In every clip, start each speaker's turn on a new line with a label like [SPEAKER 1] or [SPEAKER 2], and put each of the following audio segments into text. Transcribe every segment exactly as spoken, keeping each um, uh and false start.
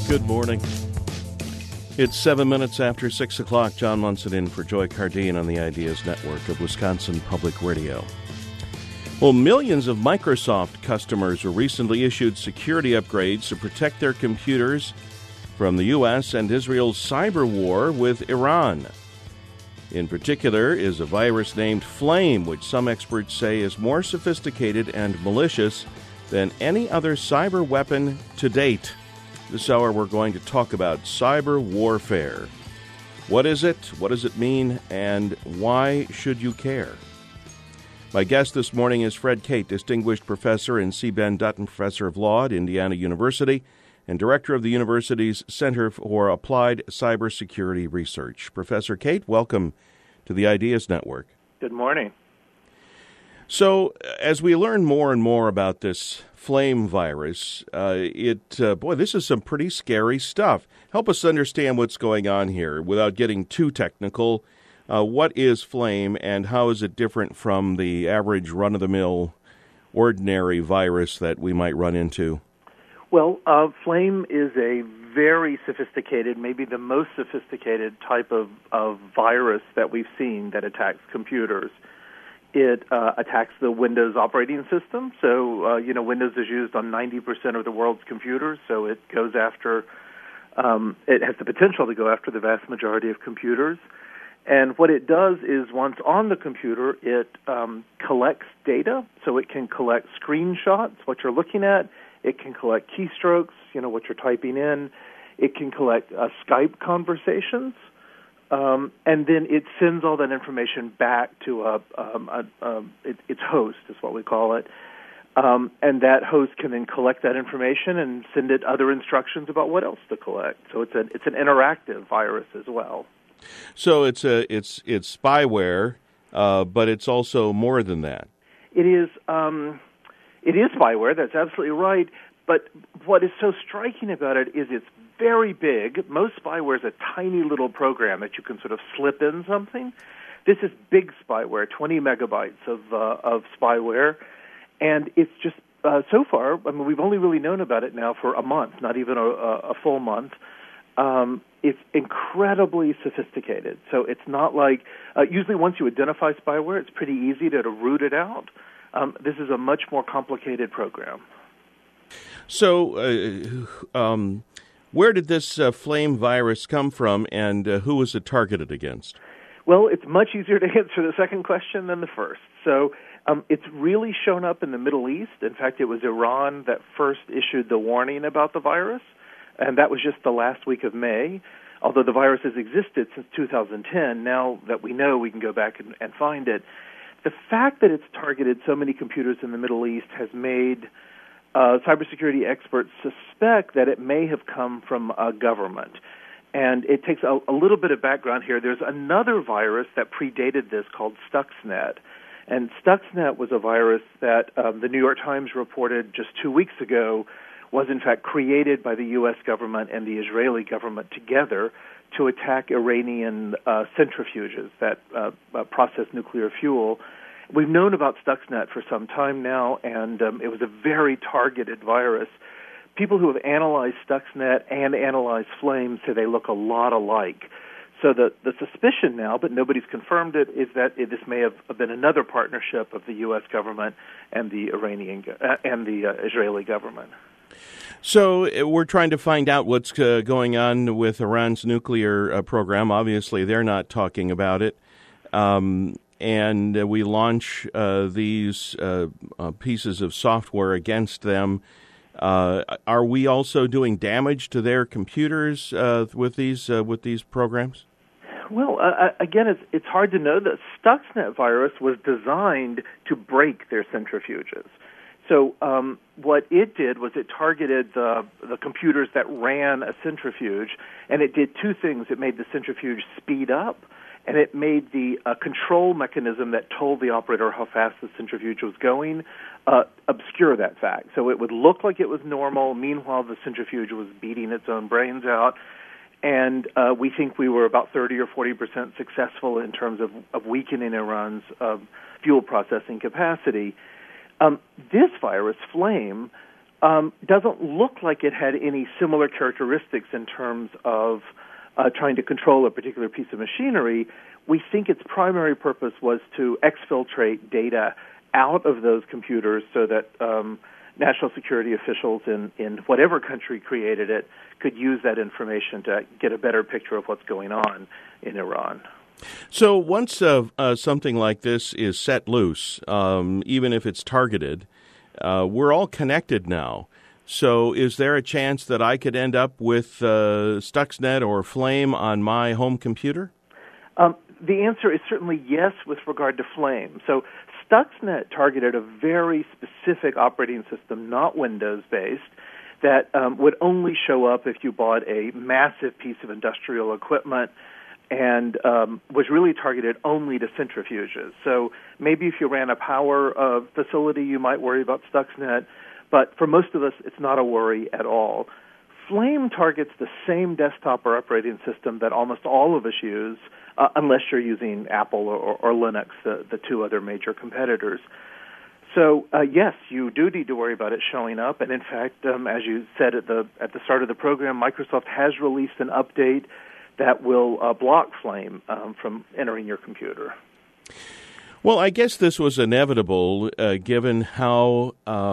[SPEAKER 1] Good morning. It's seven minutes after six o'clock. John Munson in for Joy Cardine on the Ideas Network of Wisconsin Public Radio. Well, millions of Microsoft customers were recently issued security upgrades to protect their computers from the U S and Israel's cyber war with Iran. In particular is a virus named Flame, which some experts say is more sophisticated and malicious than any other cyber weapon to date. This hour we're going to talk about cyber warfare. What is it? What does it mean? And why should you care? My guest this morning is Fred Cate, Distinguished Professor and C. Ben Dutton Professor of Law at Indiana University and Director of the university's Center for Applied Cybersecurity Research. Professor Cate, welcome to the Ideas Network.
[SPEAKER 2] Good morning.
[SPEAKER 1] So, as we learn more and more about this Flame virus, uh, it uh, boy, this is some pretty scary stuff. Help us understand what's going on here without getting too technical. Uh, what is Flame, and how is it different from the average run-of-the-mill, ordinary virus that we might run into?
[SPEAKER 2] Well, uh, Flame is a very sophisticated, maybe the most sophisticated type of, of virus that we've seen that attacks computers. It uh, attacks the Windows operating system. So, uh, you know, Windows is used on ninety percent of the world's computers, so it goes after, um, it has the potential to go after the vast majority of computers. And what it does is once on the computer, it um, collects data, so it can collect screenshots, what you're looking at. It can collect keystrokes, you know, what you're typing in. It can collect uh, Skype conversations. Um, and then it sends all that information back to a, um, a, um, it, its host, is what we call it. Um, and that host can then collect that information and send it other instructions about what else to collect. So it's an it's an interactive virus as well.
[SPEAKER 1] So it's a it's it's spyware, uh, but it's also more than that.
[SPEAKER 2] It is um, it is spyware. That's absolutely right. But what is so striking about it is it's very big. Most spyware is a tiny little program that you can sort of slip in something. This is big spyware, twenty megabytes of uh, of spyware, and it's just uh, so far. I mean, we've only really known about it now for a month, not even a, a full month. Um, it's incredibly sophisticated. So it's not like uh, usually once you identify spyware, it's pretty easy to, to root it out. Um, this is a much more complicated program.
[SPEAKER 1] So, uh, um, where did this uh, Flame virus come from, and uh, who was it targeted against?
[SPEAKER 2] Well, it's much easier to answer the second question than the first. So um, it's really shown up in the Middle East. In fact, it was Iran that first issued the warning about the virus, and that was just the last week of May. Although the virus has existed since two thousand ten, now that we know, we can go back and, and find it. The fact that it's targeted so many computers in the Middle East has made Uh, cybersecurity experts suspect that it may have come from a government. And it takes a, a little bit of background here. There's another virus that predated this called Stuxnet. And Stuxnet was a virus that um, the New York Times reported just two weeks ago was in fact created by the U S government and the Israeli government together to attack Iranian uh, centrifuges that uh, uh, process nuclear fuel. We've known about Stuxnet for some time now, and um, it was a very targeted virus. People who have analyzed Stuxnet and analyzed Flame say they look a lot alike. So the, the suspicion now, but nobody's confirmed it, is that it, this may have been another partnership of the U S government and the Iranian uh, and the uh, Israeli government.
[SPEAKER 1] So uh, we're trying to find out what's uh, going on with Iran's nuclear uh, program. Obviously, they're not talking about it. Um, and uh, we launch uh, these uh, uh, pieces of software against them. Uh, are we also doing damage to their computers uh, with these uh, with these programs?
[SPEAKER 2] Well, uh, again, it's it's hard to know. The Stuxnet virus was designed to break their centrifuges. So um, what it did was it targeted the the computers that ran a centrifuge, and it did two things. It made the centrifuge speed up, and it made the uh, control mechanism that told the operator how fast the centrifuge was going uh, obscure that fact. So it would look like it was normal. Meanwhile, the centrifuge was beating its own brains out. And uh, we think we were about thirty or forty percent successful in terms of, of weakening Iran's uh, fuel processing capacity. Um, this virus, Flame, um, doesn't look like it had any similar characteristics in terms of uh, trying to control a particular piece of machinery. We think its primary purpose was to exfiltrate data out of those computers so that um, national security officials in, in whatever country created it could use that information to get a better picture of what's going on in Iran.
[SPEAKER 1] So once uh, uh, something like this is set loose, um, even if it's targeted, uh, we're all connected now. So is there a chance that I could end up with uh, Stuxnet or Flame on my home computer?
[SPEAKER 2] Um, the answer is certainly yes with regard to Flame. So Stuxnet targeted a very specific operating system, not Windows-based, that um, would only show up if you bought a massive piece of industrial equipment and um, was really targeted only to centrifuges. So maybe if you ran a power uh, facility, you might worry about Stuxnet, but for most of us, it's not a worry at all. Flame targets the same desktop or operating system that almost all of us use, uh, unless you're using Apple or, or Linux, the, the two other major competitors. So, uh, yes, you do need to worry about it showing up. And in fact, um, as you said at the at the start of the program, Microsoft has released an update that will uh, block Flame um, from entering your computer.
[SPEAKER 1] Well, I guess this was inevitable, uh, given how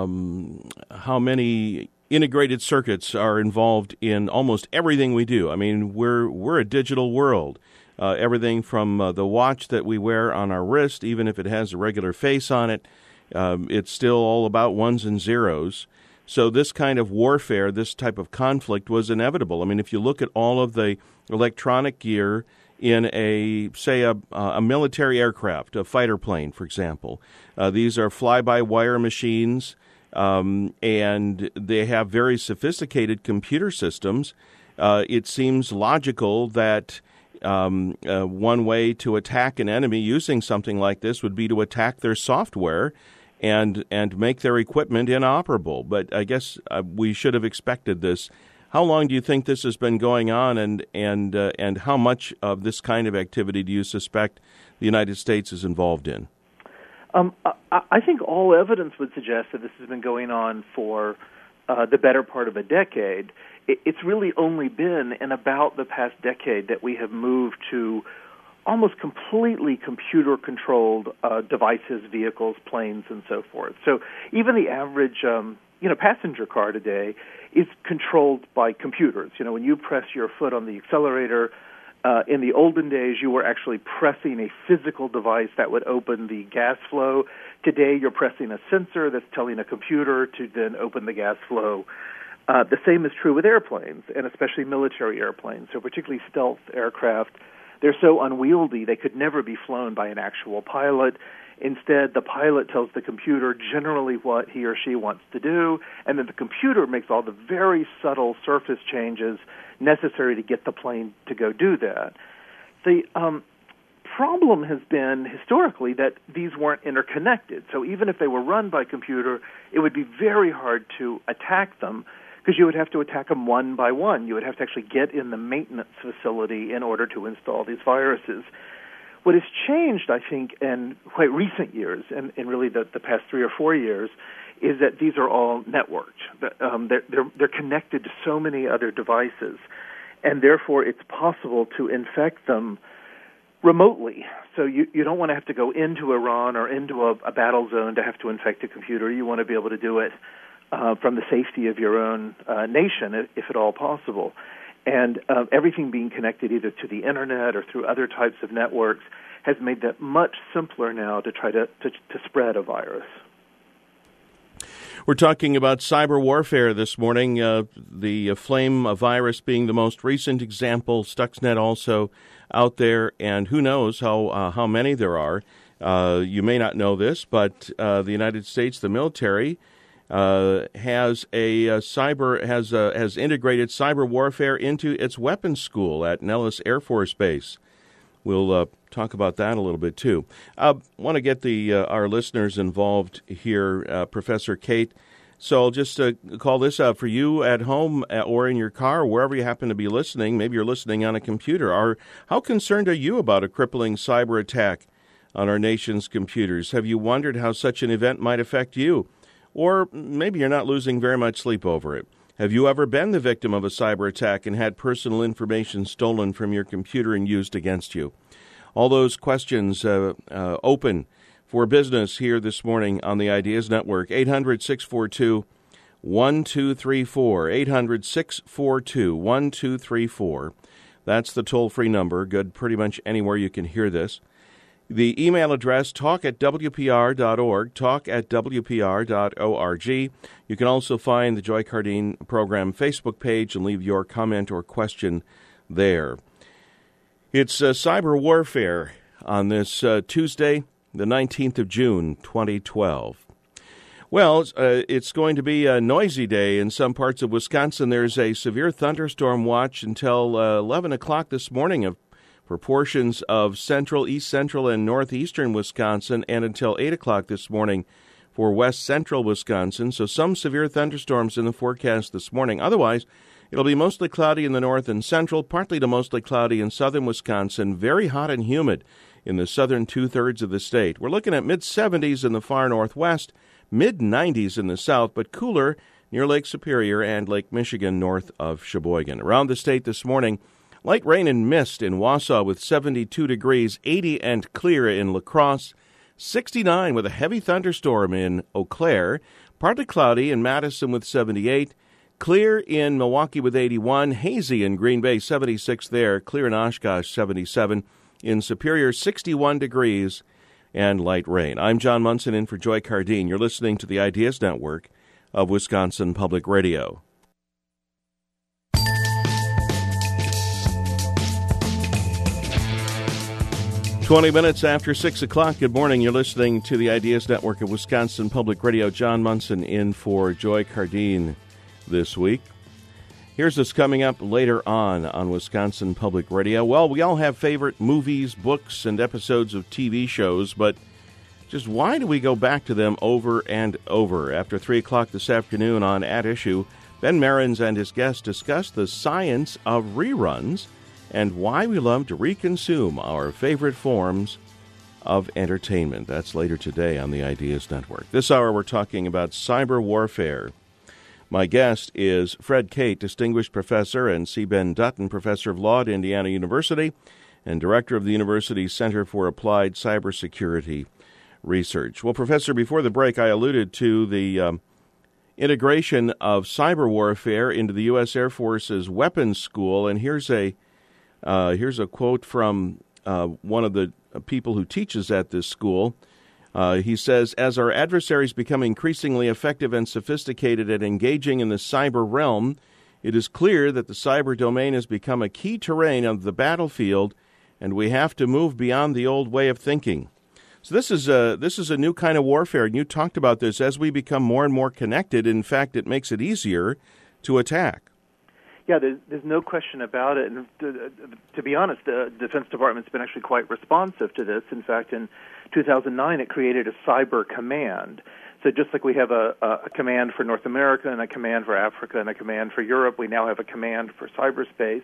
[SPEAKER 1] um, how many integrated circuits are involved in almost everything we do. I mean, we're we're a digital world. Uh, everything from uh, the watch that we wear on our wrist, even if it has a regular face on it, um, it's still all about ones and zeros. So this kind of warfare, this type of conflict was inevitable. I mean, if you look at all of the electronic gear in a, say, a, a military aircraft, a fighter plane, for example, uh, these are fly-by-wire machines, um, and they have very sophisticated computer systems. Uh, it seems logical that um, uh, one way to attack an enemy using something like this would be to attack their software and and make their equipment inoperable. But I guess uh, we should have expected this. How long do you think this has been going on, and and uh, and how much of this kind of activity do you suspect the United States is involved in?
[SPEAKER 2] Um, I, I think all evidence would suggest that this has been going on for uh, the better part of a decade. It, it's really only been in about the past decade that we have moved to almost completely computer-controlled uh, devices, vehicles, planes, and so forth. So even the average, um, you know, passenger car today is controlled by computers. You know, when you press your foot on the accelerator, uh, in the olden days, you were actually pressing a physical device that would open the gas flow. Today, you're pressing a sensor that's telling a computer to then open the gas flow. Uh, the same is true with airplanes, and especially military airplanes, so particularly stealth aircraft. They're so unwieldy they could never be flown by an actual pilot. Instead, the pilot tells the computer generally what he or she wants to do, and then the computer makes all the very subtle surface changes necessary to get the plane to go do that. The um, problem has been, historically, that these weren't interconnected. So even if they were run by computer, it would be very hard to attack them, because you would have to attack them one by one. You would have to actually get in the maintenance facility in order to install these viruses. What has changed, I think, in quite recent years, and, and really the, the past three or four years, is that these are all networked. Um, they're, they're, they're connected to so many other devices, and therefore it's possible to infect them remotely. So you, you don't want to have to go into Iran or into a, a battle zone to have to infect a computer. You want to be able to do it Uh, from the safety of your own uh, nation, if, if at all possible. And uh, everything being connected either to the Internet or through other types of networks has made that much simpler now to try to, to, to spread a virus.
[SPEAKER 1] We're talking about cyber warfare this morning, uh, the uh, Flame virus being the most recent example, Stuxnet also out there, and who knows how, uh, how many there are. Uh, you may not know this, but uh, the United States, the military, Uh, has a uh, cyber has uh, has integrated cyber warfare into its weapons school at Nellis Air Force Base. We'll uh, talk about that a little bit too. I uh, want to get the uh, our listeners involved here, uh, Professor Kate. So I'll just uh, call this out for you at home or in your car, wherever you happen to be listening. Maybe you're listening on a computer. Are how concerned are you about a crippling cyber attack on our nation's computers? Have you wondered how such an event might affect you? Or maybe you're not losing very much sleep over it. Have you ever been the victim of a cyber attack and had personal information stolen from your computer and used against you? All those questions uh, uh, open for business here this morning on the Ideas Network. eight hundred, six four two, one two three four. eight hundred, six four two, one two three four. That's the toll-free number. Good pretty much anywhere you can hear this. The email address, talk at w p r dot org, talk at w p r dot org. You can also find the Joy Cardine program Facebook page and leave your comment or question there. It's uh, cyber warfare on this uh, Tuesday, the nineteenth of June, twenty twelve. Well, uh, it's going to be a noisy day in some parts of Wisconsin. There's a severe thunderstorm watch until uh, eleven o'clock this morning of for portions of central, east central, and northeastern Wisconsin, and until eight o'clock this morning for west central Wisconsin. So some severe thunderstorms in the forecast this morning. Otherwise, it'll be mostly cloudy in the north and central, partly to mostly cloudy in southern Wisconsin, very hot and humid in the southern two-thirds of the state. We're looking at mid-seventies in the far northwest, mid-nineties in the south, but cooler near Lake Superior and Lake Michigan north of Sheboygan. Around the state this morning, light rain and mist in Wausau with seventy-two degrees, eighty and clear in La Crosse, sixty-nine with a heavy thunderstorm in Eau Claire, partly cloudy in Madison with seventy-eight, clear in Milwaukee with eighty-one, hazy in Green Bay, seventy-six there, clear in Oshkosh, seventy-seven, in Superior, sixty-one degrees, and light rain. I'm John Munson in for Joy Cardine. You're listening to the Ideas Network of Wisconsin Public Radio. twenty minutes after six o'clock. Good morning. You're listening to the Ideas Network of Wisconsin Public Radio. John Munson in for Joy Cardine this week. Here's what's coming up later on on Wisconsin Public Radio. Well, we all have favorite movies, books, and episodes of T V shows, but just why do we go back to them over and over? After three o'clock this afternoon on At Issue, Ben Marins and his guests discuss the science of reruns and why we love to reconsume our favorite forms of entertainment. That's later today on the Ideas Network. This hour we're talking about cyber warfare. My guest is Fred Cate, Distinguished Professor, and C. Ben Dutton, Professor of Law at Indiana University and Director of the university's Center for Applied Cybersecurity Research. Well, Professor, before the break, I alluded to the um, integration of cyber warfare into the U S Air Force's weapons school, and here's a Uh, here's a quote from uh, one of the people who teaches at this school. Uh, he says, as our adversaries become increasingly effective and sophisticated at engaging in the cyber realm, it is clear that the cyber domain has become a key terrain of the battlefield, and we have to move beyond the old way of thinking. So this is a, this is a new kind of warfare, and you talked about this. As we become more and more connected, in fact, it makes it easier to attack.
[SPEAKER 2] Yeah, there's, there's no question about it. And to, to be honest, the Defense Department's been actually quite responsive to this. In fact, in two thousand nine, it created a cyber command. So just like we have a, a command for North America and a command for Africa and a command for Europe, we now have a command for cyberspace.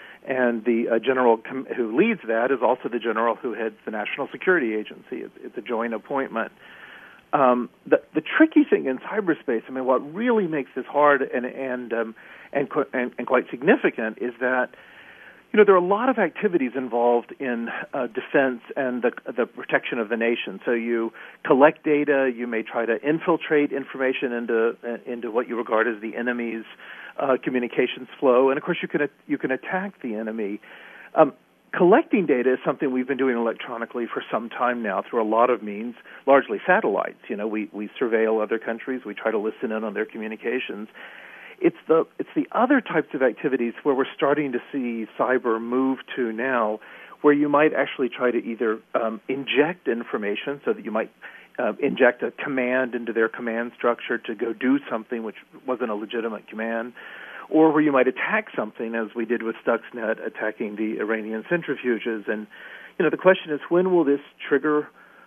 [SPEAKER 2] And the uh, general com- who leads that is also the general who heads the National Security Agency. It's, it's a joint appointment. Um, the, the tricky thing in cyberspace, I mean, what really makes this hard and and um, and, and and quite significant is that, you know, there are a lot of activities involved in uh, defense and the the protection of the nation. So you collect data, you may try to infiltrate information into uh, into what you regard as the enemy's uh, communications flow, and of course you can you can attack the enemy. Um, Collecting data is something we've been doing electronically for some time now through a lot of means, largely satellites. You know, we, we surveil other countries. We try to listen in on their communications. It's the it's the other types of activities where we're starting to see cyber move to now, where you might actually try to either um, inject information so that you might uh, inject a command into their command structure to go do something which wasn't a legitimate command, or where you might attack something, as we did with Stuxnet attacking the Iranian centrifuges. And, you know, the question is, when will this trigger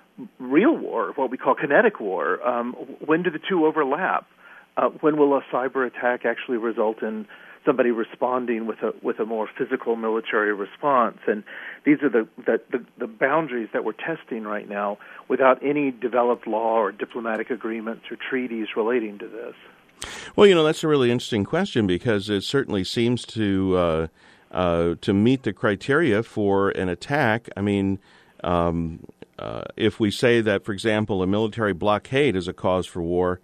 [SPEAKER 2] real war, what we call kinetic war? Um, when do the two overlap? Uh, when will a cyber attack actually result in somebody responding with a with a more physical military response. And these are the, the, the, the boundaries that we're testing right now without any developed law or diplomatic agreements or treaties relating to this.
[SPEAKER 1] Well, you know, that's a really interesting question because it certainly seems to uh, uh, to meet the criteria for an attack. I mean, um, uh, if we say that, for example, a military blockade is a cause for war,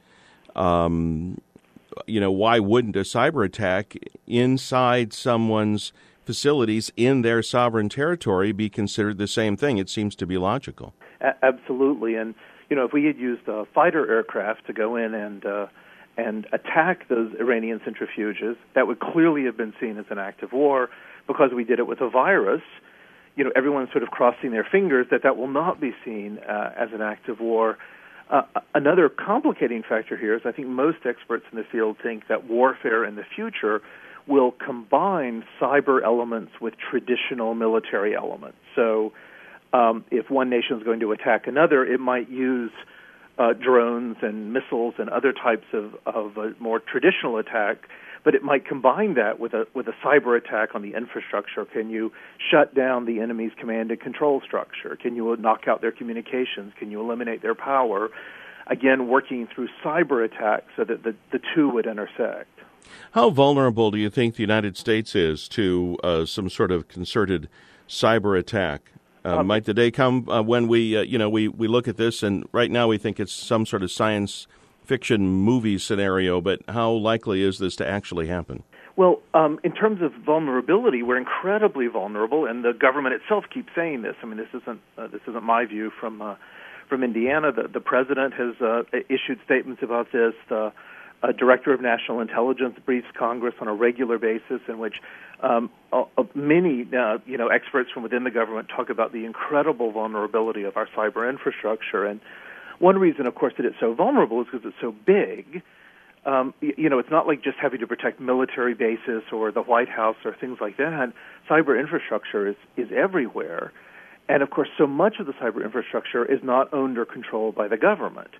[SPEAKER 1] um, you know, why wouldn't a cyber attack inside someone's facilities in their sovereign territory be considered the same thing? It seems to be logical.
[SPEAKER 2] A- absolutely. And, you know, if we had used a fighter aircraft to go in and uh, and attack those Iranian centrifuges, that would clearly have been seen as an act of war. Because we did it with a virus, you know, everyone's sort of crossing their fingers that that will not be seen uh, as an act of war. Uh, another complicating factor here is I think most experts in the field think that warfare in the future will combine cyber elements with traditional military elements. So um, if one nation is going to attack another, it might use uh, drones and missiles and other types of, of a more traditional attack, but it might combine that with a with a cyber attack on the infrastructure. Can you shut down the enemy's command and control structure? Can you knock out their communications? Can you eliminate their power? Again, working through cyber attacks so that the, the two would intersect.
[SPEAKER 1] How vulnerable do you think the United States is to uh, some sort of concerted cyber attack? Uh, um, might the day come uh, when we, uh, you know, we, we look at this and right now we think it's some sort of science fiction movie scenario, but how likely is this to actually happen?
[SPEAKER 2] Well, um, in terms of vulnerability, we're incredibly vulnerable, and the government itself keeps saying this. I mean, this isn't uh, this isn't my view from uh, from Indiana. The, the president has uh, issued statements about this. The uh, director of national intelligence briefs Congress on a regular basis, in which um, uh, many uh, you know experts from within the government talk about the incredible vulnerability of our cyber infrastructure. And one reason, of course, that it's so vulnerable is because it's so big. Um, you know, it's not like just having to protect military bases or the White House or things like that. Cyber infrastructure is, is everywhere. And, of course, so much of the cyber infrastructure is not owned or controlled by the government.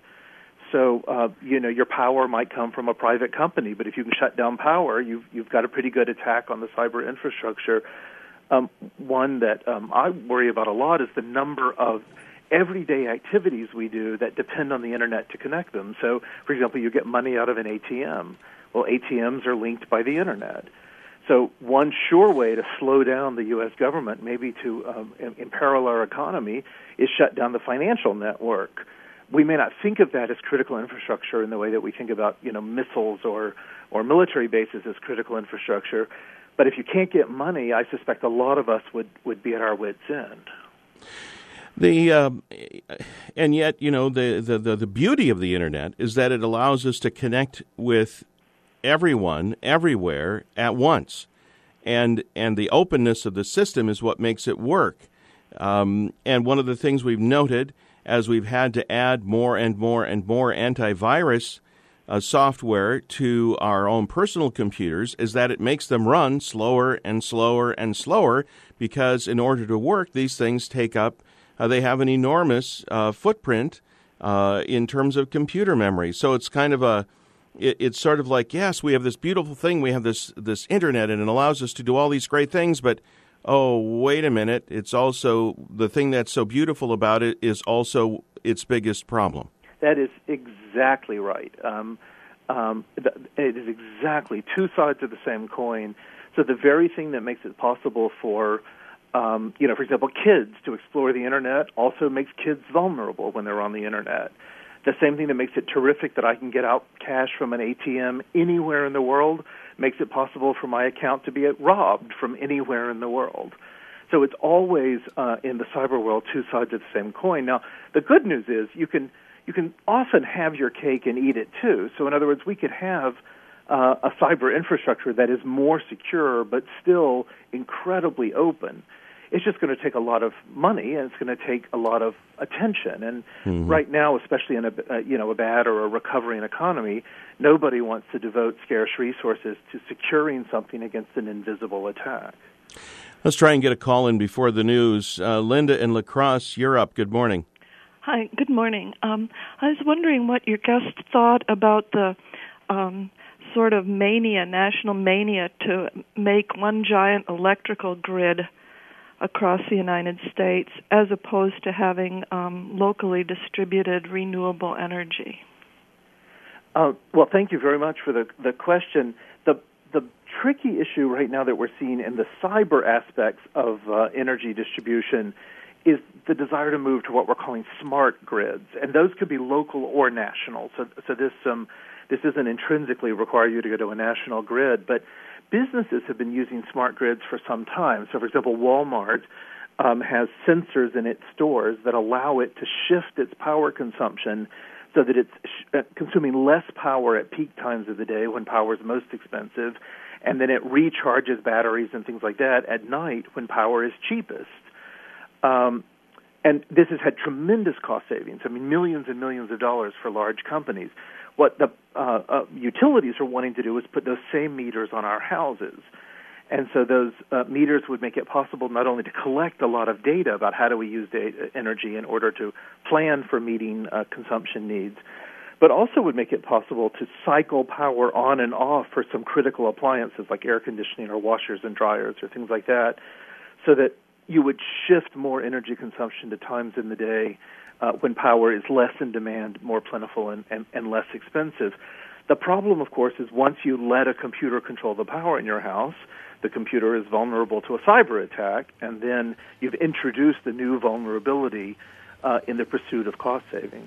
[SPEAKER 2] So, uh, you know, your power might come from a private company, but if you can shut down power, you've, you've got a pretty good attack on the cyber infrastructure. Um, one that um, I worry about a lot is the number of everyday activities we do that depend on the Internet to connect them. So, for example, you get money out of an A T M. Well, A T Ms are linked by the Internet. So one sure way to slow down the U S government, maybe to um, imperil our economy, is shut down the financial network. We may not think of that as critical infrastructure in the way that we think about, you know, missiles or, or military bases as critical infrastructure. But if you can't get money, I suspect a lot of us would, would be at our wits' end.
[SPEAKER 1] The uh, and yet, you know, the, the, the, the beauty of the Internet is that it allows us to connect with everyone, everywhere, at once. And and the openness of the system is what makes it work. Um, and one of the things we've noted as we've had to add more and more and more antivirus uh, software to our own personal computers is that it makes them run slower and slower and slower because in order to work, these things take up Uh, they have an enormous uh, footprint uh, in terms of computer memory. So it's kind of a, it, it's sort of like, yes, we have this beautiful thing, we have this this Internet, and it allows us to do all these great things, but, oh, wait a minute, it's also, the thing that's so beautiful about it is also its biggest problem.
[SPEAKER 2] That is exactly right. Um, um, it is exactly two sides of the same coin. So the very thing that makes it possible for Um, you know, for example, kids to explore the Internet also makes kids vulnerable when they're on the Internet. The same thing that makes it terrific that I can get out cash from an A T M anywhere in the world makes it possible for my account to be robbed from anywhere in the world. So it's always uh, in the cyber world two sides of the same coin. Now, the good news is you can you can often have your cake and eat it too. So in other words, we could have uh, a cyber infrastructure that is more secure but still incredibly open. It's just going to take a lot of money, and it's going to take a lot of attention. And mm-hmm. right now, especially in a uh, you know a bad or a recovering economy, nobody wants to devote scarce resources to securing something against an invisible attack.
[SPEAKER 1] Let's try and get a call in before the news. Uh, Linda in La Crosse, you're up. Good morning.
[SPEAKER 3] Hi. Good morning. Um, I was wondering what your guest thought about the um, sort of mania, national mania, to make one giant electrical grid across the United States as opposed to having um, locally distributed renewable energy?
[SPEAKER 2] Uh, well, thank you very much for the, the question. The the tricky issue right now that we're seeing in the cyber aspects of uh, energy distribution is the desire to move to what we're calling smart grids, and those could be local or national. So, so this um, this doesn't intrinsically require you to go to a national grid, but businesses have been using smart grids for some time. So, for example, Walmart um, has sensors in its stores that allow it to shift its power consumption so that it's sh- uh, consuming less power at peak times of the day when power is most expensive, and then it recharges batteries and things like that at night when power is cheapest. Um, and this has had tremendous cost savings. I mean, millions and millions of dollars for large companies. What the uh, uh, utilities are wanting to do is put those same meters on our houses. And so those uh, meters would make it possible not only to collect a lot of data about how do we use data, energy in order to plan for meeting uh, consumption needs, but also would make it possible to cycle power on and off for some critical appliances like air conditioning or washers and dryers or things like that, so that you would shift more energy consumption to times in the day uh, when power is less in demand, more plentiful, and, and, and less expensive. The problem, of course, is once you let a computer control the power in your house, the computer is vulnerable to a cyber attack, and then you've introduced a new vulnerability uh, in the pursuit of cost savings.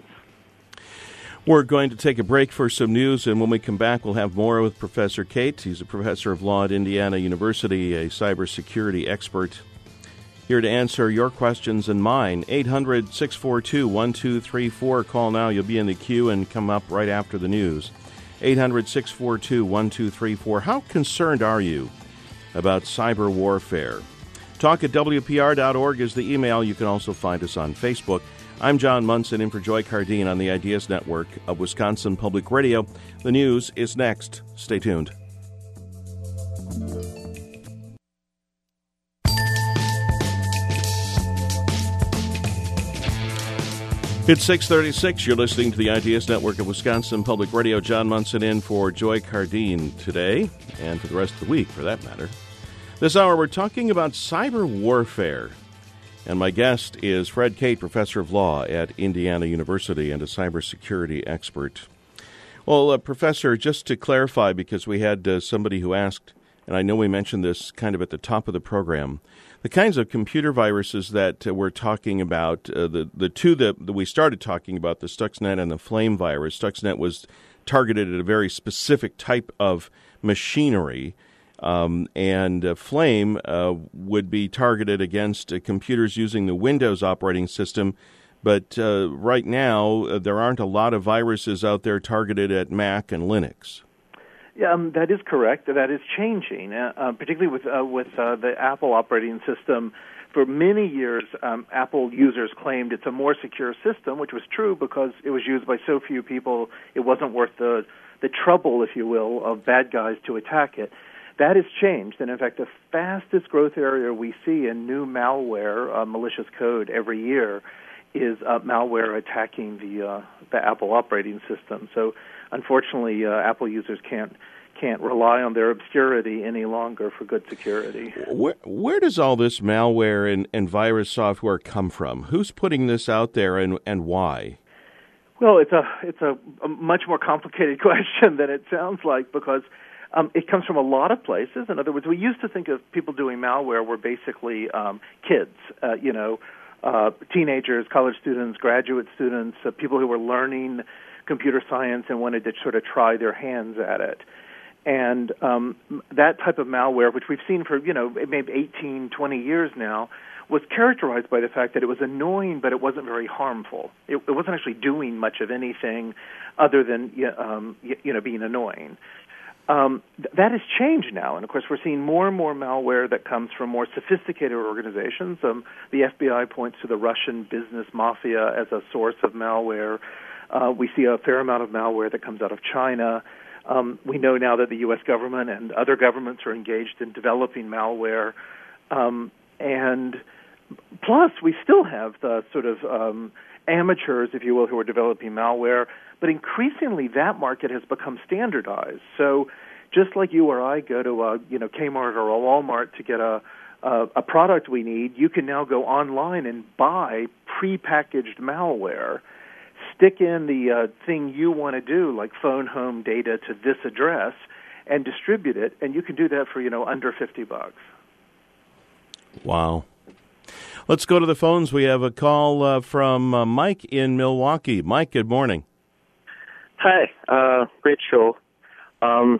[SPEAKER 1] We're going to take a break for some news, and when we come back, we'll have more with Professor Cate. He's a professor of law at Indiana University, a cybersecurity expert. Here to answer your questions and mine, eight hundred, six four two, one two three four. Call now. You'll be in the queue and come up right after the news. eight hundred, six four two, one two three four. How concerned are you about cyber warfare? Talk at W P R dot org is the email. You can also find us on Facebook. I'm John Munson, in for Joy Cardine on the Ideas Network of Wisconsin Public Radio. The news is next. Stay tuned. It's six thirty-six. You're listening to the Ideas Network of Wisconsin Public Radio. John Munson in for Joy Cardine today, and for the rest of the week, for that matter. This hour, we're talking about cyber warfare. And my guest is Fred Cate, professor of law at Indiana University and a cybersecurity expert. Well, uh, Professor, just to clarify, because we had uh, somebody who asked, and I know we mentioned this kind of at the top of the program, the kinds of computer viruses that uh, we're talking about, uh, the, the two that, that we started talking about, the Stuxnet and the Flame virus. Stuxnet was targeted at a very specific type of machinery. Um, and uh, Flame uh, would be targeted against uh, computers using the Windows operating system. But uh, right now, uh, there aren't a lot of viruses out there targeted at Mac and Linux.
[SPEAKER 2] Yeah, um, that is correct. That is changing, uh, uh, particularly with uh, with uh, the Apple operating system. For many years, um, Apple users claimed it's a more secure system, which was true because it was used by so few people. It wasn't worth the the trouble, if you will, of bad guys to attack it. That has changed, and in fact, the fastest growth area we see in new malware, uh, malicious code every year, is uh, malware attacking the uh, the Apple operating system. So, unfortunately, uh, Apple users can't can't rely on their obscurity any longer for good security.
[SPEAKER 1] Where where does all this malware and, and virus software come from? Who's putting this out there, and and why?
[SPEAKER 2] Well, it's a it's a, a much more complicated question than it sounds like, because Um, it comes from a lot of places. In other words, we used to think of people doing malware were basically um, kids, uh, you know, uh, teenagers, college students, graduate students, uh, people who were learning computer science and wanted to sort of try their hands at it. And um, that type of malware, which we've seen for, you know, maybe eighteen, twenty years now, was characterized by the fact that it was annoying, but it wasn't very harmful. It, it wasn't actually doing much of anything other than, um, you know, being annoying. Um, th- that has changed now, and of course we're seeing more and more malware that comes from more sophisticated organizations. Um, the F B I points to the Russian business mafia as a source of malware. Uh, we see a fair amount of malware that comes out of China. Um, we know now that the U S government and other governments are engaged in developing malware. Um, and plus, we still have the sort of um, amateurs, if you will, who are developing malware. But increasingly, that market has become standardized. So just like you or I go to a, you know, Kmart or a Walmart to get a, a, a product we need, you can now go online and buy prepackaged malware, stick in the uh, thing you want to do, like phone home data to this address, and distribute it, and you can do that for, you know, under fifty bucks.
[SPEAKER 1] Wow. Let's go to the phones. We have a call uh, from uh, Mike in Milwaukee. Mike, good morning.
[SPEAKER 4] Hi. Uh, great show. Um,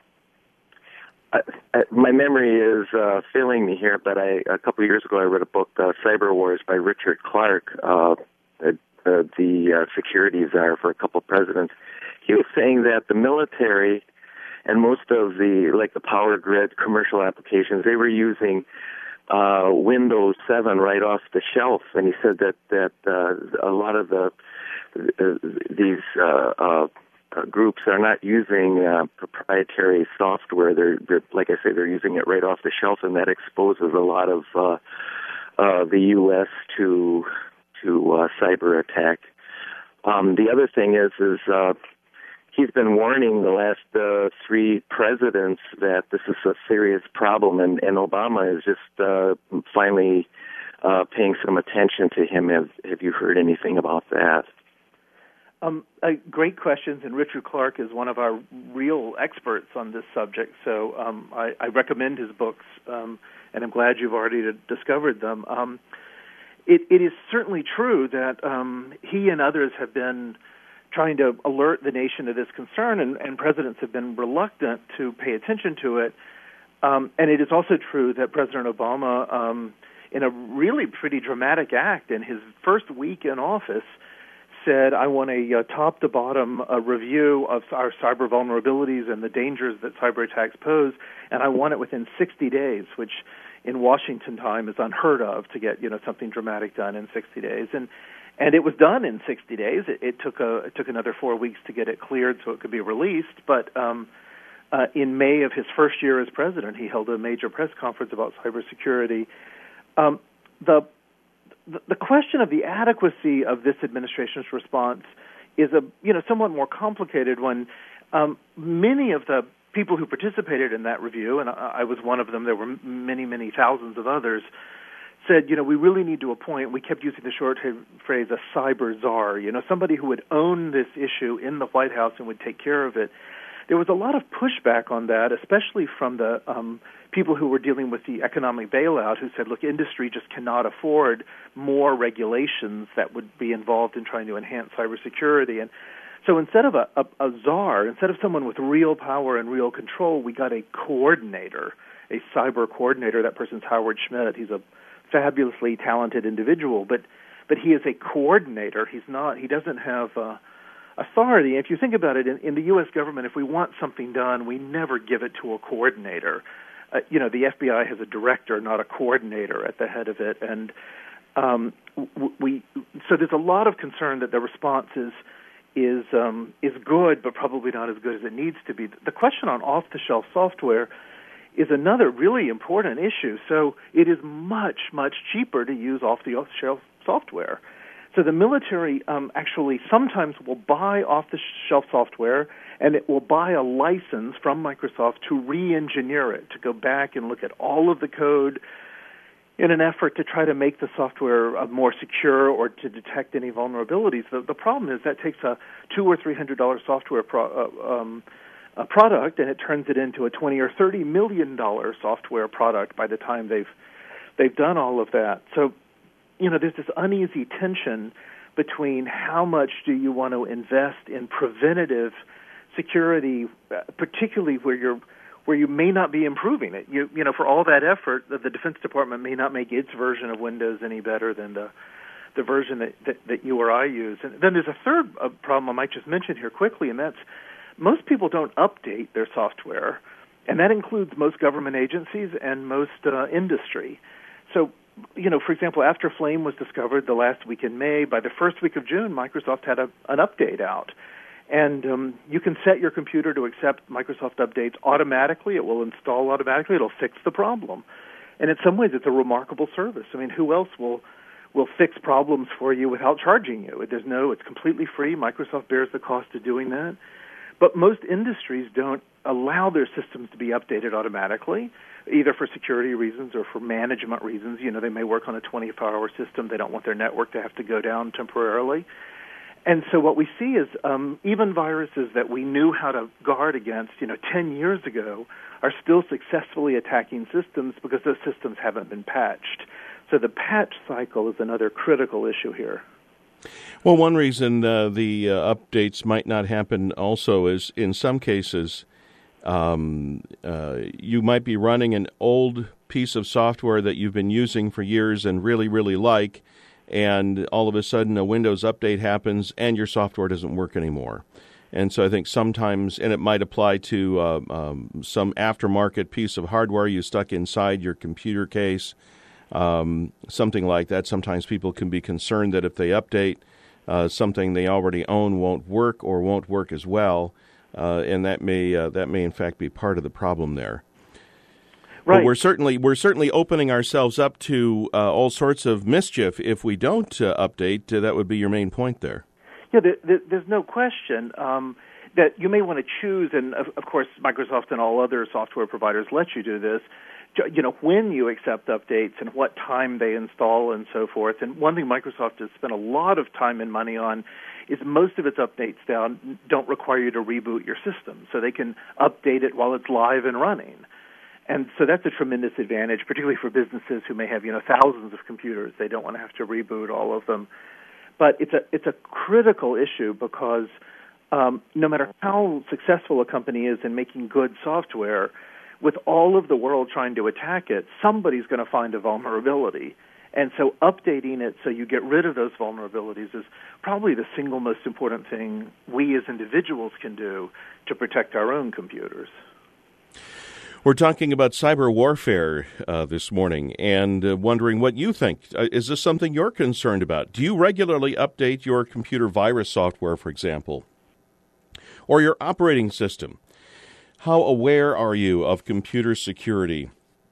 [SPEAKER 4] I, I, my memory is uh, failing me here, but I, a couple of years ago I read a book, uh, Cyber Wars by Richard Clarke, uh, uh, the uh, security czar for a couple of presidents. He was saying that the military and most of the, like the power grid commercial applications, they were using uh, Windows seven right off the shelf. And he said that, that uh, a lot of the uh, these uh, uh, groups are not using uh, proprietary software. They're, they're, like I say, they're using it right off the shelf, and that exposes a lot of uh, uh, the U S to to uh, cyber attack. Um, the other thing is, is uh, he's been warning the last uh, three presidents that this is a serious problem, and, and Obama is just uh, finally uh, paying some attention to him. Have, have you heard anything about that?
[SPEAKER 2] Um, uh, great questions, and Richard Clarke is one of our real experts on this subject, so um, I, I recommend his books, um, and I'm glad you've already discovered them. Um, it, it is certainly true that um, he and others have been trying to alert the nation of this concern, and, and presidents have been reluctant to pay attention to it. Um, and it is also true that President Obama, um, in a really pretty dramatic act in his first week in office, said, I want a uh, top-to-bottom uh, review of our cyber vulnerabilities and the dangers that cyber attacks pose, and I want it within sixty days, which in Washington time is unheard of, to get, you know, something dramatic done in sixty days. And and it was done in sixty days. It, it took a it took another four weeks to get it cleared so it could be released. But um, uh, in May of his first year as president, he held a major press conference about cybersecurity. Um, the The question of the adequacy of this administration's response is a you know somewhat more complicated one. Um, many of the people who participated in that review, and I, I was one of them, there were many, many thousands of others, said, you know, we really need to appoint, we kept using the short phrase, a cyber czar, you know, somebody who would own this issue in the White House and would take care of it. There was a lot of pushback on that, especially from the um, people who were dealing with the economic bailout, who said, look, industry just cannot afford more regulations that would be involved in trying to enhance cybersecurity. And so instead of a, a, a czar, instead of someone with real power and real control, we got a coordinator, a cyber coordinator. That person's Howard Schmidt. He's a fabulously talented individual, but but he is a coordinator. He's not. He doesn't have uh, authority. If you think about it, in, in the U S government, if we want something done, we never give it to a coordinator. Uh, you know, the F B I has a director, not a coordinator, at the head of it, and um, we. So there's a lot of concern that the response is is um, is good, but probably not as good as it needs to be. The question on off-the-shelf software is another really important issue. So it is much, much cheaper to use off-the-shelf software. So the military um, actually sometimes will buy off-the-shelf software, and it will buy a license from Microsoft to re-engineer it, to go back and look at all of the code in an effort to try to make the software uh, more secure or to detect any vulnerabilities. The, the problem is that takes a two or three hundred dollar software pro, uh, um, a product, and it turns it into a twenty or thirty million dollar software product by the time they've they've done all of that. So, you know, there's this uneasy tension between how much do you want to invest in preventative security, particularly where you're where you may not be improving it. You you know, for all that effort, the, the Defense Department may not make its version of Windows any better than the the version that, that, that you or I use. And then there's a third uh, problem I might just mention here quickly, and that's most people don't update their software, and that includes most government agencies and most uh, industry. So, you know, for example, after Flame was discovered the last week in May, by the first week of June, Microsoft had a, an update out. And um, you can set your computer to accept Microsoft updates automatically. It will install automatically. It'll fix the problem. And in some ways, it's a remarkable service. I mean, who else will will fix problems for you without charging you. There's no, it's completely free. Microsoft bears the cost of doing that. But most industries don't allow their systems to be updated automatically, either for security reasons or for management reasons. You know, they may work on a twenty-four hour system. They don't want their network to have to go down temporarily. And so what we see is um, even viruses that we knew how to guard against, you know, ten years ago are still successfully attacking systems because those systems haven't been patched. So the patch cycle is another critical issue here.
[SPEAKER 1] Well, one reason uh, the uh, updates might not happen also is in some cases um, uh, you might be running an old piece of software that you've been using for years and really, really like, and all of a sudden a Windows update happens and your software doesn't work anymore. And so I think sometimes, and it might apply to uh, um, some aftermarket piece of hardware you stuck inside your computer case, um, something like that. Sometimes people can be concerned that if they update, uh, something they already own won't work or won't work as well, uh, and that may uh, that may in fact be part of the problem there.
[SPEAKER 2] Right.
[SPEAKER 1] But we're certainly we're certainly opening ourselves up to uh, all sorts of mischief if we don't uh, update. Uh, that would be your main point there.
[SPEAKER 2] Yeah, there, there, there's no question um, that you may want to choose, and of, of course Microsoft and all other software providers let you do this, you know, when you accept updates and what time they install and so forth. And one thing Microsoft has spent a lot of time and money on is most of its updates down don't require you to reboot your system, so they can update it while it's live and running. And so that's a tremendous advantage, particularly for businesses who may have, you know, thousands of computers. They don't want to have to reboot all of them. But it's a it's a critical issue because um, no matter how successful a company is in making good software, with all of the world trying to attack it, somebody's going to find a vulnerability. And so updating it so you get rid of those vulnerabilities is probably the single most important thing we as individuals can do to protect our own computers.
[SPEAKER 1] We're talking about cyber warfare uh, this morning and uh, wondering what you think. Uh, is this something you're concerned about? Do you regularly update your computer virus software, for example, or your operating system? How aware are you of computer security?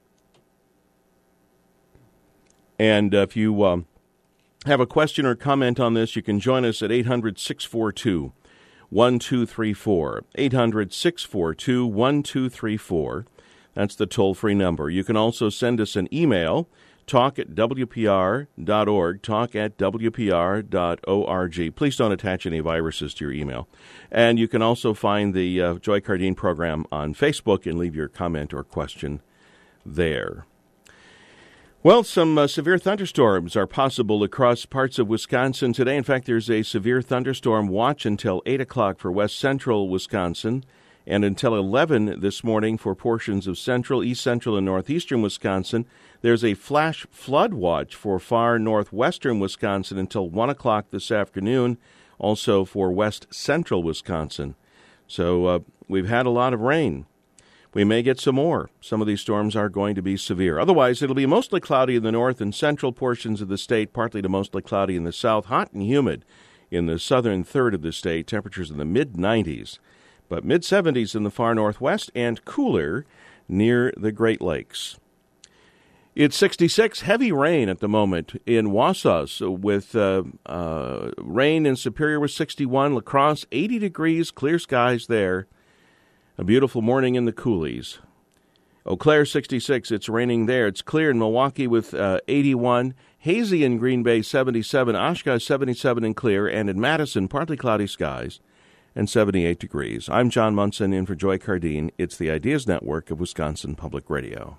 [SPEAKER 1] And uh, if you um, have a question or comment on this, you can join us at eight hundred, six four two, one two three four. eight hundred, six four two, one two three four. That's the toll-free number. You can also send us an email, talk at w p r dot org, talk at w p r dot org. Please don't attach any viruses to your email. And you can also find the uh, Joy Cardine program on Facebook and leave your comment or question there. Well, some uh, severe thunderstorms are possible across parts of Wisconsin today. In fact, there's a severe thunderstorm watch until eight o'clock for west central Wisconsin, and until eleven this morning for portions of central, east central, and northeastern Wisconsin. There's a flash flood watch for far northwestern Wisconsin until one o'clock this afternoon, also for west central Wisconsin. So uh, we've had a lot of rain. We may get some more. Some of these storms are going to be severe. Otherwise, it'll be mostly cloudy in the north and central portions of the state, partly to mostly cloudy in the south, hot and humid in the southern third of the state, temperatures in the mid nineties. But mid-seventies in the far northwest and cooler near the Great Lakes. It's sixty-six, heavy rain at the moment in Wausau, with uh, uh, rain in Superior with sixty-one, La Crosse eighty degrees, clear skies there. A beautiful morning in the Coulees. Eau Claire sixty-six, it's raining there. It's clear in Milwaukee with uh, eighty-one, hazy in Green Bay seventy-seven, Oshkosh seventy-seven and clear, and in Madison partly cloudy skies and seventy-eight degrees. I'm John Munson in for Joy Cardine. It's the Ideas Network of Wisconsin Public Radio.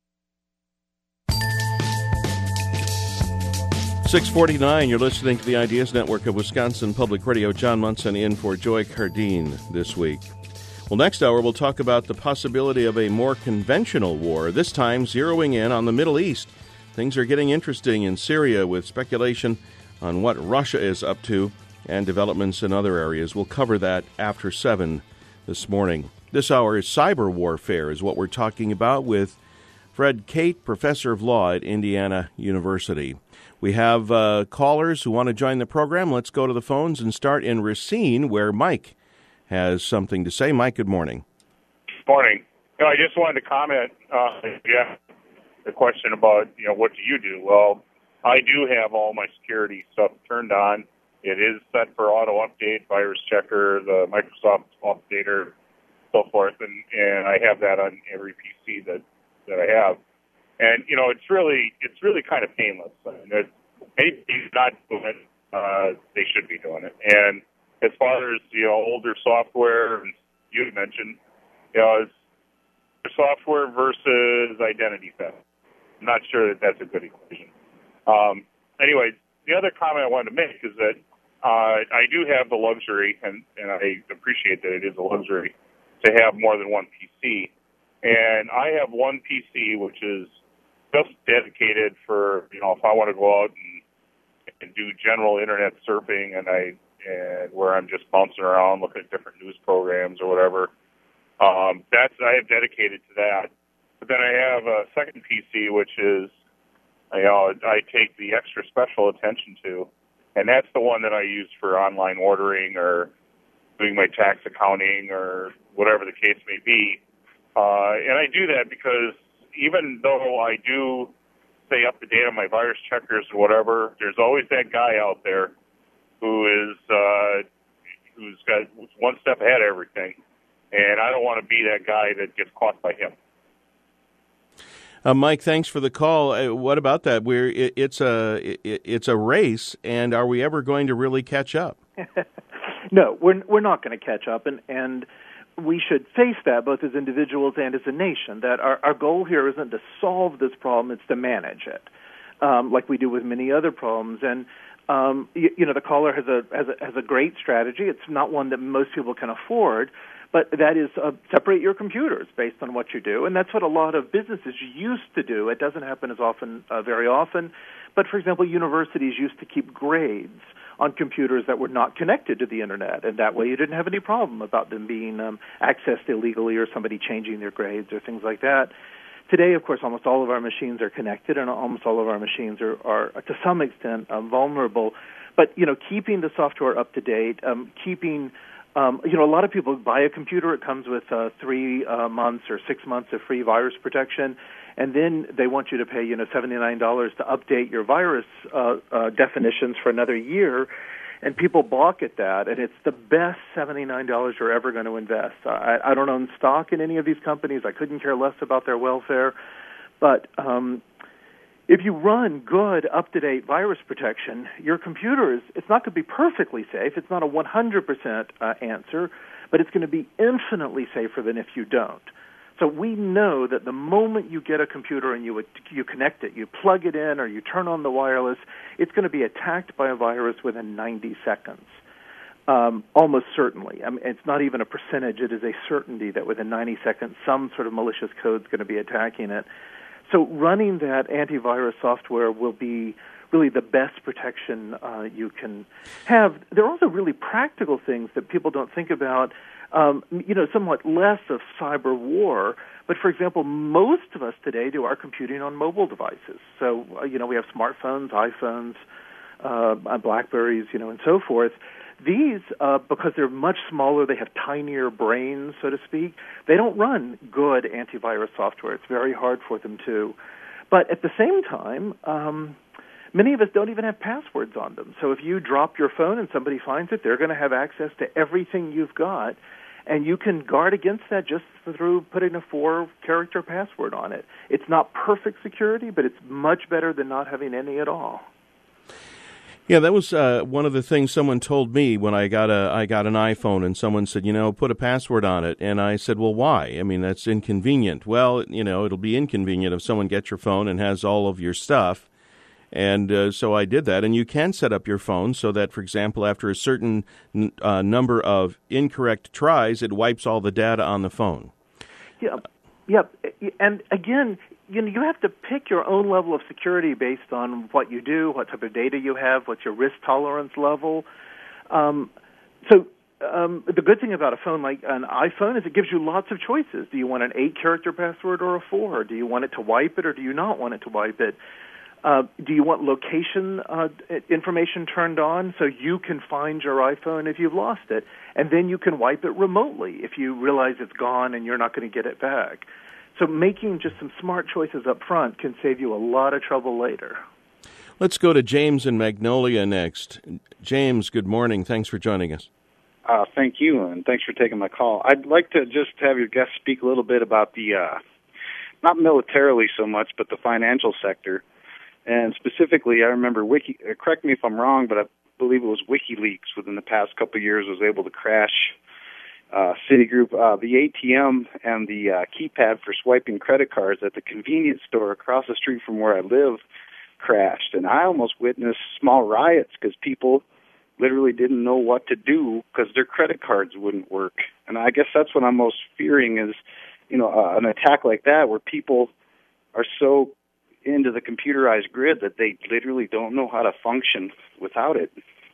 [SPEAKER 1] six forty-nine, you're listening to the Ideas Network of Wisconsin Public Radio. John Munson in for Joy Cardine this week. Well, next hour we'll talk about the possibility of a more conventional war, this time zeroing in on the Middle East. Things are getting interesting in Syria with speculation on what Russia is up to and developments in other areas. We'll cover that after seven this morning. This hour is cyber warfare is what we're talking about with Fred Kate, professor of law at Indiana University. We have uh, callers who want to join the program. Let's go to the phones and start in Racine, where Mike has something to say. Mike, good morning.
[SPEAKER 5] Good morning. No, I just wanted to comment, uh, yeah, the question about, you know, what do you do? Well, I do have all my security stuff turned on. It is set for auto update, virus checker, the Microsoft updater, so forth, and, and I have that on every P C that, that I have. And you know, it's really it's really kind of painless. I mean, there's, anybody's not doing it, uh, they should be doing it. And as far as you know, older software, you had mentioned, you know, it's software versus identity theft. I'm not sure that that's a good equation. Um, anyway, the other comment I wanted to make is that uh, I do have the luxury, and, and I appreciate that it is a luxury, to have more than one P C. And I have one P C which is just dedicated for, you know, if I want to go out and, and do general internet surfing, and I and where I'm just bouncing around looking at different news programs or whatever. Um, that's I have dedicated to that. But then I have a second P C which is, you know, I take the extra special attention to, and that's the one that I use for online ordering or doing my tax accounting or whatever the case may be. Uh, and I do that because even though I do stay up to date on my virus checkers or whatever, there's always that guy out there who is uh, who's got one step ahead of everything, and I don't want to be that guy that gets caught by him.
[SPEAKER 1] Uh, Mike, thanks for the call. Uh, what about that? We're it, it's a it, it's a race, and are we ever going to really catch up?
[SPEAKER 2] No, we're we're not going to catch up, and and we should face that both as individuals and as a nation. That our our goal here isn't to solve this problem; it's to manage it, um, like we do with many other problems. And um, you, you know, the caller has a has a has a great strategy. It's not one that most people can afford. But that is uh, separate your computers based on what you do, and that's what a lot of businesses used to do. It doesn't happen as often, uh, very often. But, for example, universities used to keep grades on computers that were not connected to the Internet, and that way you didn't have any problem about them being um, accessed illegally or somebody changing their grades or things like that. Today, of course, almost all of our machines are connected, and almost all of our machines are, are to some extent, um, vulnerable. But, you know, keeping the software up to date, um, keeping... Um, you know, a lot of people buy a computer. It comes with uh, three uh, months or six months of free virus protection, and then they want you to pay, you know, seventy-nine dollars to update your virus uh, uh, definitions for another year, and people balk at that, and it's the best seventy-nine dollars you're ever going to invest. I, I don't own stock in any of these companies. I couldn't care less about their welfare, but um, if you run good, up-to-date virus protection, your computer is, it's not going to be perfectly safe. It's not a one hundred percent uh, answer, but it's going to be infinitely safer than if you don't. So we know that the moment you get a computer and you you connect it, you plug it in or you turn on the wireless, it's going to be attacked by a virus within ninety seconds. Um, almost certainly. I mean, it's not even a percentage. It is a certainty that within ninety seconds, some sort of malicious code is going to be attacking it. So running that antivirus software will be really the best protection uh, you can have. There are also really practical things that people don't think about, um, you know, somewhat less of cyber war. But, for example, most of us today do our computing on mobile devices. So, uh, you know, we have smartphones, iPhones, uh, BlackBerries, you know, and so forth. These, uh, because they're much smaller, they have tinier brains, so to speak, they don't run good antivirus software. It's very hard for them to. But at the same time, um, many of us don't even have passwords on them. So if you drop your phone and somebody finds it, they're going to have access to everything you've got, and you can guard against that just through putting a four-character password on it. It's not perfect security, but it's much better than not having any at all.
[SPEAKER 1] Yeah, that was uh, one of the things someone told me when I got a I got an iPhone, and someone said, you know, put a password on it. And I said, well, why? I mean, that's inconvenient. Well, you know, it'll be inconvenient if someone gets your phone and has all of your stuff. And uh, so I did that. And you can set up your phone so that, for example, after a certain uh, number of incorrect tries, it wipes all the data on the phone.
[SPEAKER 2] Yeah, yeah. And again, you know, you have to pick your own level of security based on what you do, what type of data you have, what's your risk tolerance level. Um, so um, the good thing about a phone like an iPhone is it gives you lots of choices. Do you want an eight-character password or a four? Do you want it to wipe it or do you not want it to wipe it? Uh, do you want location uh, information turned on so you can find your iPhone if you've lost it, and then you can wipe it remotely if you realize it's gone and you're not going to get it back? So making just some smart choices up front can save you a lot of trouble later.
[SPEAKER 1] Let's go to James in Magnolia next. James, good morning. Thanks for joining us.
[SPEAKER 6] Uh, thank you, and thanks for taking my call. I'd like to just have your guest speak a little bit about the, uh, not militarily so much, but the financial sector. And specifically, I remember, Wiki. Uh, correct me if I'm wrong, but I believe it was WikiLeaks within the past couple of years was able to crash uh, Citigroup, uh, the A T M and the uh, keypad for swiping credit cards at the convenience store across the street from where I live crashed. And I almost witnessed small riots because people literally didn't know what to do because their credit cards wouldn't work. And I guess that's what I'm most fearing is, you know, uh, an attack like that where people are so into the computerized grid that they literally don't know how to function without it.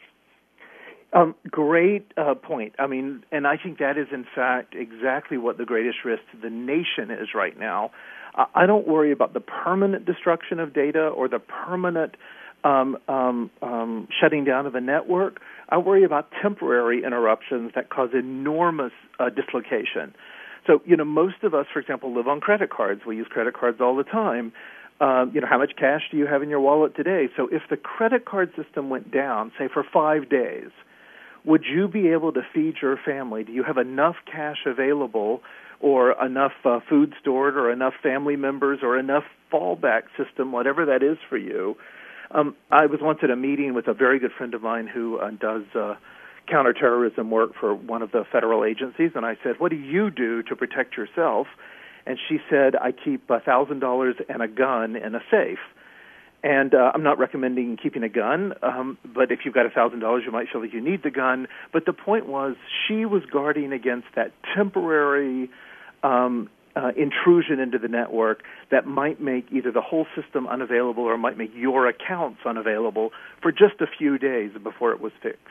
[SPEAKER 2] Um, great uh, point. I mean, and I think that is, in fact, exactly what the greatest risk to the nation is right now. Uh, I don't worry about the permanent destruction of data or the permanent um, um, um, shutting down of a network. I worry about temporary interruptions that cause enormous uh, dislocation. So, you know, most of us, for example, live on credit cards. We use credit cards all the time. Uh, you know, how much cash do you have in your wallet today? So if the credit card system went down, say, for five days, would you be able to feed your family? Do you have enough cash available or enough uh, food stored or enough family members or enough fallback system, whatever that is for you? Um, I was once at a meeting with a very good friend of mine who uh, does uh, counterterrorism work for one of the federal agencies, and I said, what do you do to protect yourself? And she said, I keep one thousand dollars and a gun in a safe. And uh, I'm not recommending keeping a gun, um, but if you've got one thousand dollars, you might feel like you need the gun. But the point was she was guarding against that temporary um, uh, intrusion into the network that might make either the whole system unavailable or might make your accounts unavailable for just a few days before it was fixed.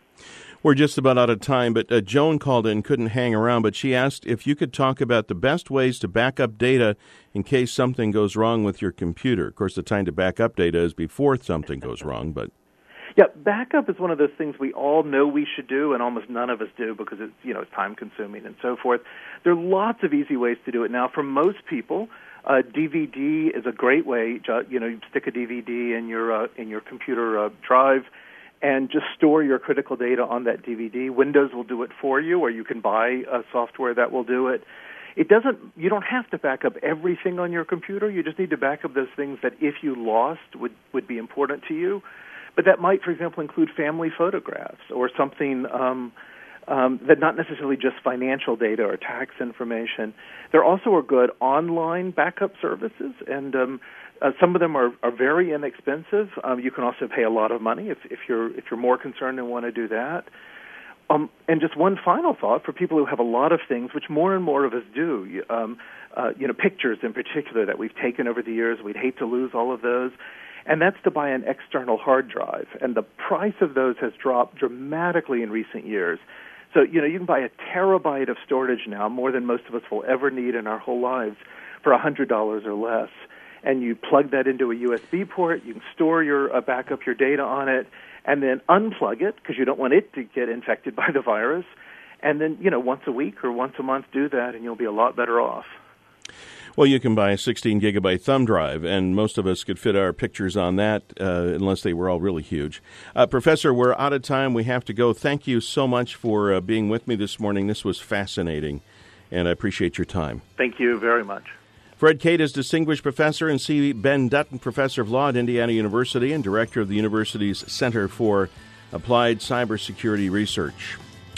[SPEAKER 1] We're just about out of time, but uh, Joan called in, couldn't hang around, but she asked if you could talk about the best ways to back up data in case something goes wrong with your computer. Of course, the time to back up data is before something goes wrong, but...
[SPEAKER 2] Yeah, backup is one of those things we all know we should do, and almost none of us do because it's, you know, it's time-consuming and so forth. There are lots of easy ways to do it now. For most people, uh, D V D is a great way. You know, you stick a D V D in your uh, in your computer uh, drive, and just store your critical data on that D V D. Windows will do it for you, or you can buy a software that will do it. It doesn't. You don't have to back up everything on your computer. You just need to back up those things that, if you lost, would would be important to you. But that might, for example, include family photographs or something um, um, that not necessarily just financial data or tax information. There also are good online backup services, and um, Uh, some of them are, are very inexpensive. Um, you can also pay a lot of money if, if you're if you're more concerned and want to do that. Um, and just one final thought for people who have a lot of things, which more and more of us do. You, um, uh, you know, pictures in particular that we've taken over the years. We'd hate to lose all of those, and that's to buy an external hard drive. And the price of those has dropped dramatically in recent years. So you know, you can buy a terabyte of storage now, more than most of us will ever need in our whole lives, for a hundred dollars or less. And you plug that into a U S B port, you can store your, uh, back up your data on it, and then unplug it because you don't want it to get infected by the virus. And then, you know, once a week or once a month do that, and you'll be a lot better off.
[SPEAKER 1] Well, you can buy a sixteen gigabyte thumb drive, and most of us could fit our pictures on that uh, unless they were all really huge. Uh, Professor, we're out of time. We have to go. Thank you so much for uh, being with me this morning. This was fascinating, and I appreciate your time.
[SPEAKER 2] Thank you very much.
[SPEAKER 1] Fred Cate is Distinguished Professor and C. Ben Dutton Professor of Law at Indiana University and Director of the university's Center for Applied Cybersecurity Research.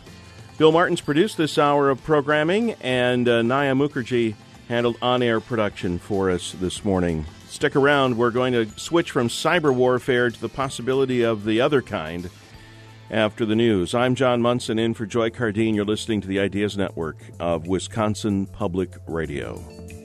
[SPEAKER 1] Bill Martins produced this hour of programming, and uh, Naya Mukherjee handled on-air production for us this morning. Stick around. We're going to switch from cyber warfare to the possibility of the other kind after the news. I'm John Munson in for Joy Cardine. You're listening to the Ideas Network of Wisconsin Public Radio.